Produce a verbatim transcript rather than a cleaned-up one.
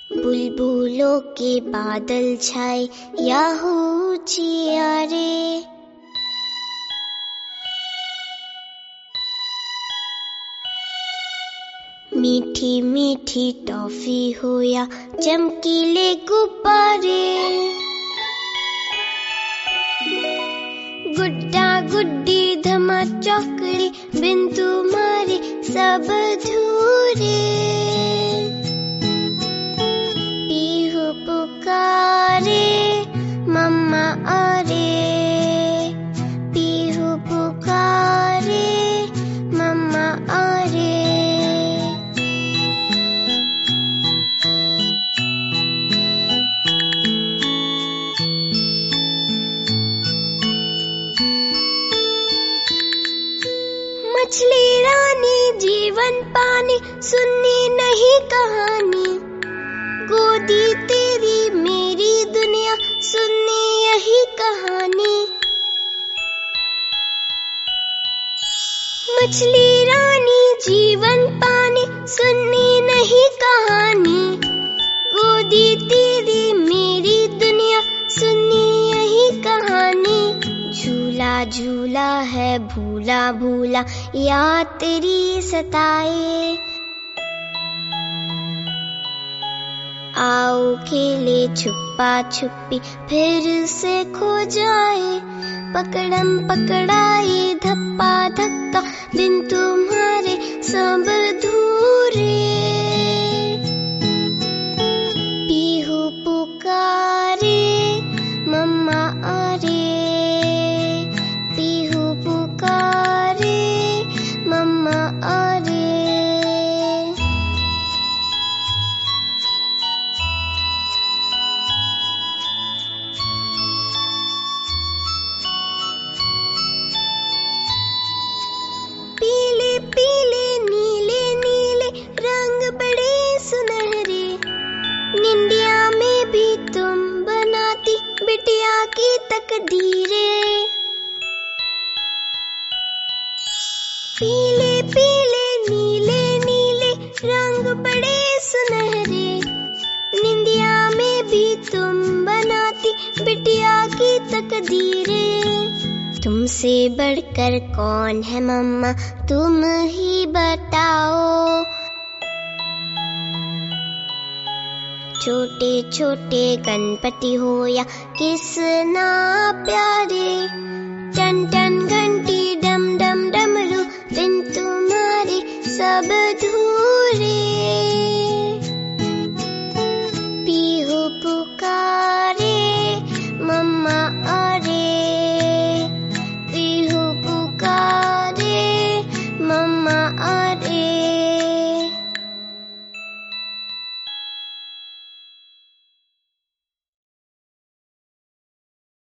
बुलबुलों के बादल छाए या हो चियारे, मीठी मीठी टॉफी हो या चमकीले गुब्बारे, गुड्डा गुड्डी धमा चौकड़ी बिन तुम्हारे सब अधूरे। पीहू पुकारे मम्मा अरे, पीहू पुकारे मम्मा अरे। मछली रानी जीवन पानी सुननी नहीं कहानी, गोदी तेरी मेरी दुनिया सुननी यही कहानी। मछली रानी जीवन पानी सुननी नहीं कहानी, गोदी तेरी मेरी दुनिया सुननी यही कहानी। झूला झूला है भूला भूला याद तेरी सताए, आओ खेले छुपा छुपी फिर से खो जाए, पकड़म पकड़ाई धप्पा धक्का बिन तुम्हारे सब अधूरे। पीहू पुकारे मम्मा अरे, पीहू पुकारे मम्मा अरे। पीले पीले नीले नीले रंग बड़े सुनहरे, निंदिया में भी तुम बनाती बिटिया की तकदीरें। पीले पीले नीले नीले रंग बड़े सुनहरे, निंदिया में भी तुम बनाती बिटिया की तकदीरें। तुमसे बढ़कर कौन है मम्मा तुम ही बताओ, छोटे छोटे गणपति हो या किसना प्यारे, टन टन घंटी डम डम डमरू बिन तुम्हारे सब अधूरे।